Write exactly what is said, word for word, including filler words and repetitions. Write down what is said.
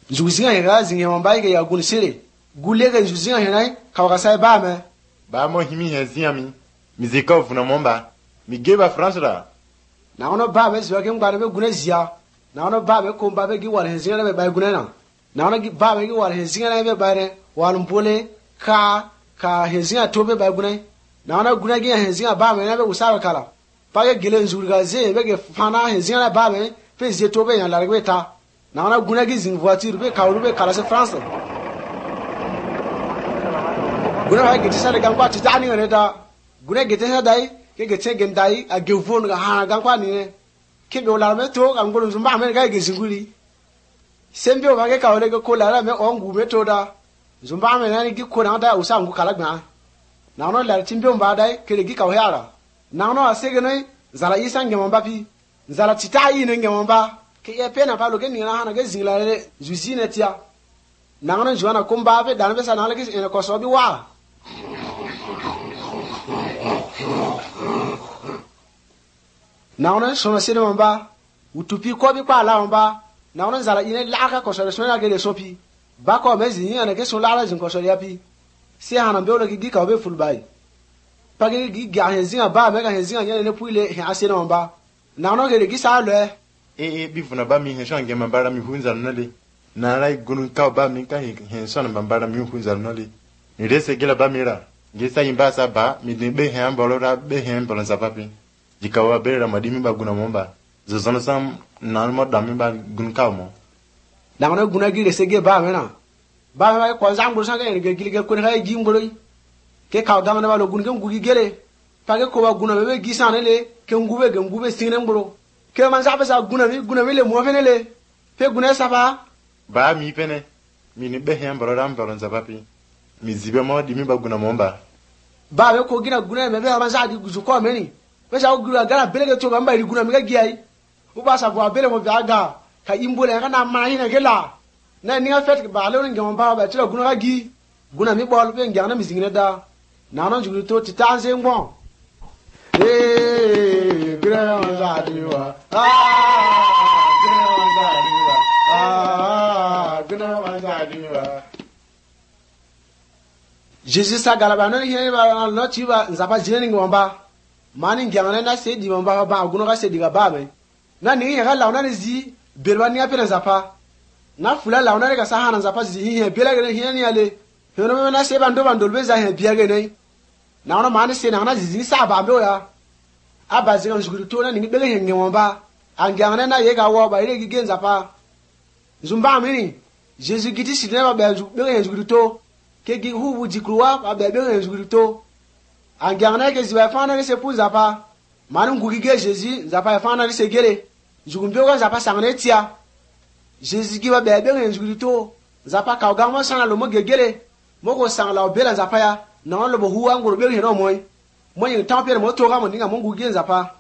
Zuzinga hega zinga mamba ge ya gun sire. Gule ge zuzinga henai kawaka sai ba me. Ba mo himi hezia mi. Mizika ufuna momba. Mi geba France la. Na ono ba me zwa ke ngba be gune zia. Na ono ba me ko ba be gi wal hezinga na be ba gune na. Na ono gi ba me gi wal hezinga na be ba ne wal mpole ka ka hezinga to be ba gune. Na ono gune gi hezinga ba me na be usawa kala. Pa ge gele nzurga ze be ge fana hezinga na ba me pe zie to be yan la be ta. Na ono gune gi zin voiture be ka ru be kala se France. Gune ha ge tsare gan kwa titani ne da. Gune ge tsare dai ke ge tse gen dai a ge fon ga ha gan kwa ni ne. Ke be ola me to gan golu zumba me ga ge zinguli. Sembe o ba ge ka ole ge ko la me ongu me to da. Zumba me na ni gi ko na da usa ngu kala gba. Na ono la timbe mba dai ke gi ka o yara. Na ono asege ne zala isa nge mba pi. Zala titai ne nge mba. Ke e pena pa lo ge ni na ha na ge zingla le zuzine tia. Na ono juana kumba be dan be sa na le ge ene ko so bi wa. Na ono so se ne mba. Utupi ko bi pa la mba. Na ono zala ine la ka ko so so na ge le so pi. Ba ko me zi ene ke so la la zin ko so ya pi. Si hana be o le gi ka be full bai. Pa ge gi ga hezinga ba me ga hezinga nya ne puile he ase no mba. Na ono ge gi sa lo e. E e bi funa ba mi he shange mambara mi hunza nale. Na rai gunu ka ba mi ka he son mambara mi hunza nale. Ni rese gela ba mira. Gesa imba sa ba mi de be he ambolo ra be he ambolo sa papi. Jikawa be ra madimi ba guna momba. Zozona sam na mo dami ba gun ka mo. Na ono guna gi rese ge ba me na. Ba me ko zangbo sa ge ge gi ge ko ne gi ngoro. Ke ka da na ba lo gun ge ngugi gele. Pa ge ko ba guna be gi sa ne le ke ngube ge ngube sine ngoro. Ke man sa ba sa guna mi guna mi le mo fe ne le. Pe guna sa ba. Ba mi pene. Mi ni be he ambolo ra ambolo sa papi. Mi zibe mo di mi ba guna momba. Ba be ko gina guna me be ba sa di guzu ko me ni. Be sa gura gara bele ge to ga mba ri guna mi ga gi ai. U ba sa bo bele mo bi aga. Ka imbole ga na ma hina ge la. Na ni ga fet ba le ngi mo ba ba tira guna ga gi. Guna mi bol be ngi na mi zingine da. Na no juri to titanze ngbo. Eh gura ma za di wa. Ah gura ma za di wa. Ah gura ma za di wa. Jesus sa galaba no hine ba no ti ba nzapa jine ngi wamba. Mani ngiyangane na se di wamba ba guna ga se di ga ba me. Na ni ga la na zi belwa ni apena zapa. Na fula la na ga sa hana zapa zi hi bela ga hine ni ale. Hono na se bando bando be za he bia ga nei. Na ono mani se na na zi sa ba mbe ya. Aba zi ga zuguru to na ni bele he ngi wamba. Angiyangane na ye ga wo ba ile gi gen zapa. Zumba mini. Jesus giti si na ba be bele he zuguru to. Ke gi hu bu jikruwa ba be bele he zuguru to. Angiyangane ke zi ba fa na se pu zapa. Manu ngugi ge Jesus zapa fa na se gele. Zugumbe wa zapa sangane tia. Jesus gi ba be be he zuguru to. Zapa ka ga mo sana lo mo gegele. Mo ko sang la bela zapa ya. Na lo bo huwa ngoro be he no moy. Mo yin tampere mo to ga mo ninga mo ngugi zapa.